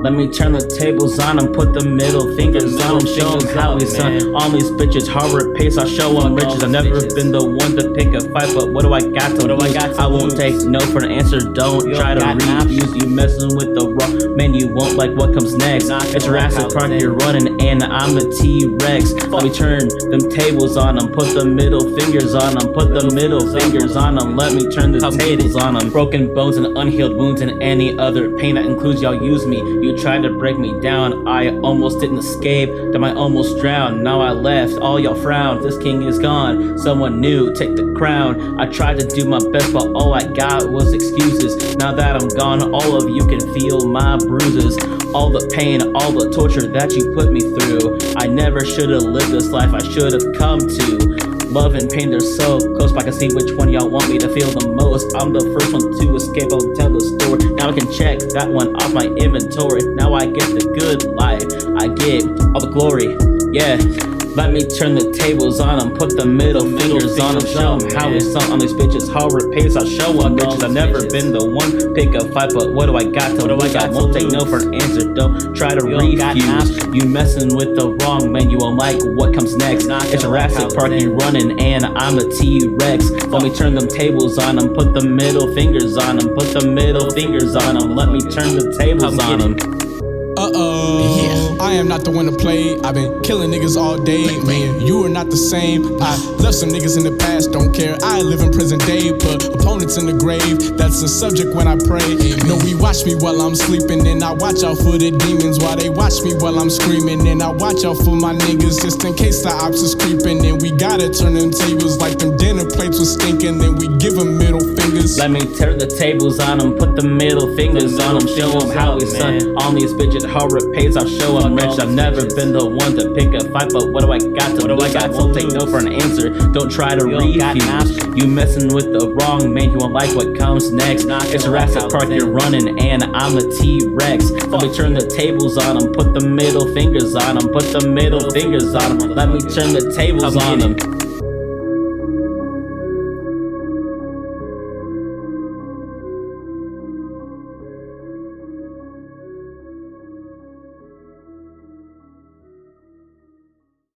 Let me turn the tables on him, put the middle fingers on him, show him how he's son. All these bitches, hard pace, I'll show him riches. I've never been the one to pick a fight, but what do I got to lose? I won't take no for an answer, don't try to refuse. You messing with the wrong man, you won't like what comes next. It's Jurassic Park, you're running, and I'm a T-Rex. Let me turn them tables on him, put the middle fingers on him, put the middle fingers on him. Let me turn the tables on him. Broken bones and unhealed wounds and any other pain that includes y'all use me. You tried to break me down, I almost didn't escape, then I almost drowned. Now I left, all y'all frowned, this king is gone, someone new, take the crown. I tried to do my best, but all I got was excuses. Now that I'm gone, all of you can feel my bruises, all the pain, all the torture that you put me through. I never should've lived this life, I should've come to. Love and pain, they're so close, but I can see which one y'all want me to feel the most. I'm the first one to escape, I'll tell the story. Now I can check that one off my inventory. Now I get the good life, I get all the glory, yeah. Let me turn the tables on him, put the middle fingers on him, show him how he's son. On these bitches, hard pace, I'll show him riches. I've never been the one pick a fight, but what do I got to lose? I won't take no for an answer, don't try to refuse. You messing with the wrong man, you won't like what comes next. It's Jurassic Park, you running, and I'm a T-Rex. Let me turn them tables on him, put the middle fingers on him, put the middle fingers on him. Let me turn the tables on him. I am not the one to play. I've been killing niggas all day. Man, you are not the same. I left some niggas in the past, don't care. I live in present day, put opponents in the grave. That's the subject when I pray. No, we watch me while I'm sleeping, and I watch out for the demons while they watch me while I'm screaming. And I watch out for my niggas just in case the ops is creeping. And we gotta turn them tables like them dinner plates was stinking. Then we give them middle fingers. Let me turn the tables on him, put the middle fingers on him, show him how he's son. All these bitches, hard pays, I'll show him rich. I've never been the one to pick a fight, but what do I got to lose? I won't take no for an answer, don't try to refuse. You messing with the wrong man, you won't like what comes next. It's Jurassic Park, you're running, and I'm a T-Rex. Let me turn the tables on him, put the middle fingers on him, put the middle fingers on him. Let me turn the tables on him.